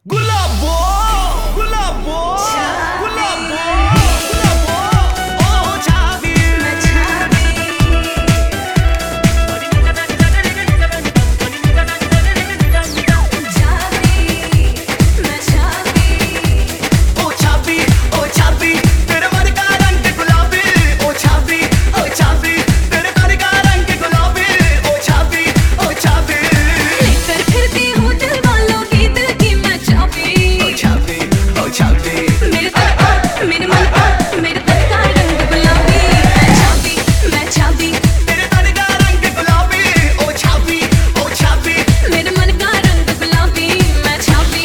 गुलाबो गुलाबो गुलाबो गुलाबो ओ छावी ओ छावी ओ छावी तेरे मन का रंग गुलाबी ओ छावी तेरे मन का रंग गुलाबी ओ छावी लेकर फिरती हूँ दिल वालों की दिल की मैं चाबी ओ छावी मेरे मन मेरे तन का रंग गुलाबी मैं चाबी तेरे मन का रंग गुलाबी ओ छावी मेरे मन का रंग गुलाबी मैं चाबी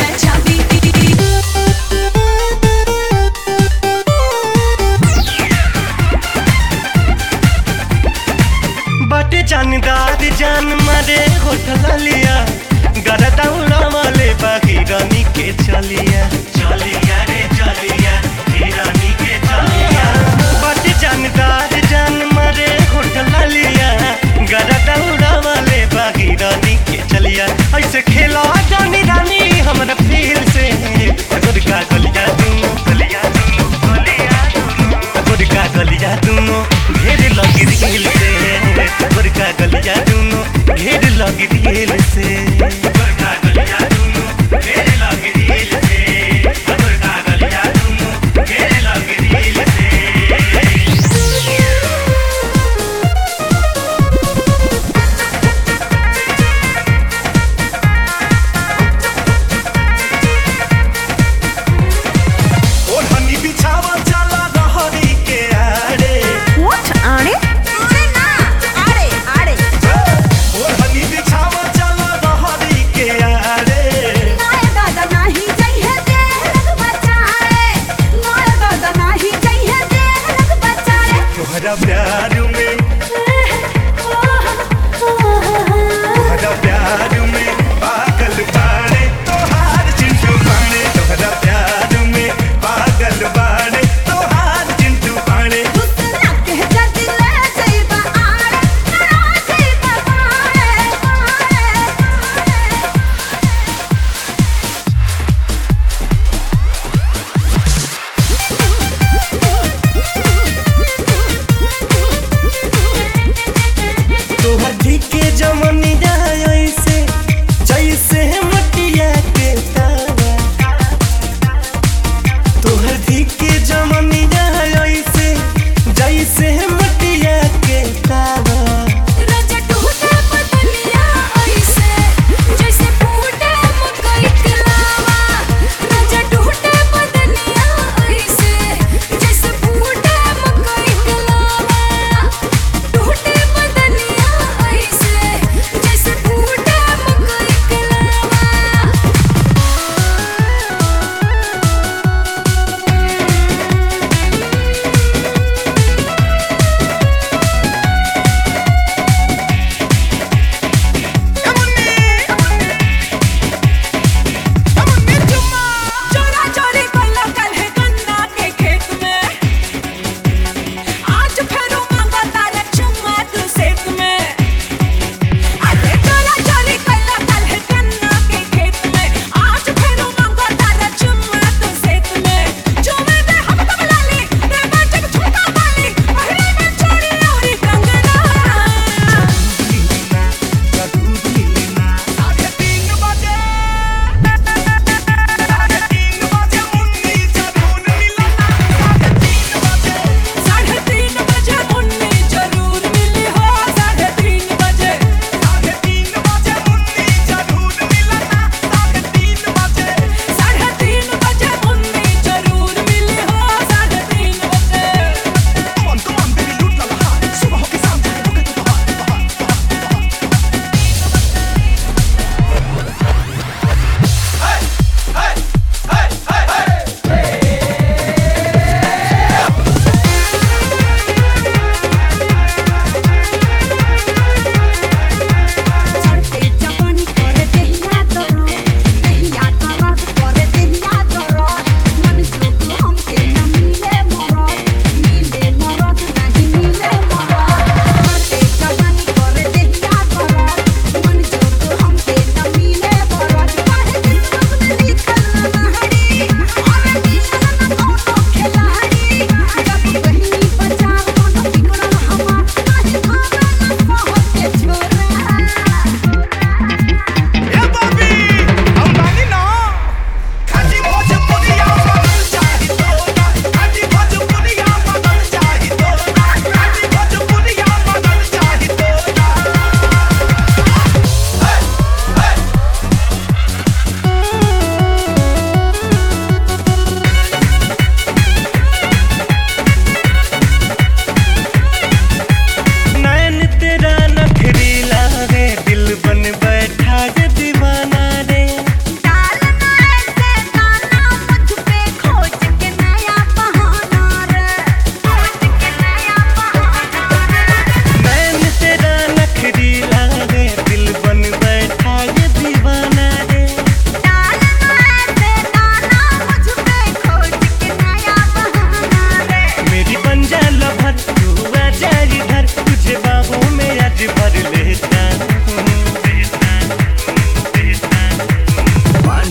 बाटे जानदार जान मारे होठल लिया गरदा उड़ावले बाकी रानी के चलिया रे चलिया रानी के चलिया बाटे जानदार जान मारे होठल लिया गरदा उड़ावले बाकी रानी के चलिया ऐसे खेला जानी रानी हमरा फील से गुरका गलिया दूनो गुरका गलिया दूनो ढेर लगी दिल से गुरका गलिया दूनो ढेर लगी दिल से गुरका गलिया दूनो ढेर लगी दिल से गुरका गलिया दूनो ढेर लगी दिल से ओ हनी बिछावा चला रहरी के आड़े ओ हनी बिछावा चला रहरी के आड़े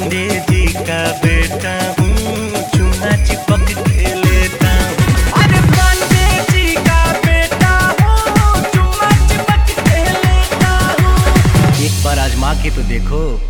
पांडे जी का बेटा हूँ, चुम्मा चिपक के लेता हूँ। अरे पांडे जी का बेटा हूँ, चुम्मा चिपक के लेता हूँ। एक बार आजमा के तो देखो।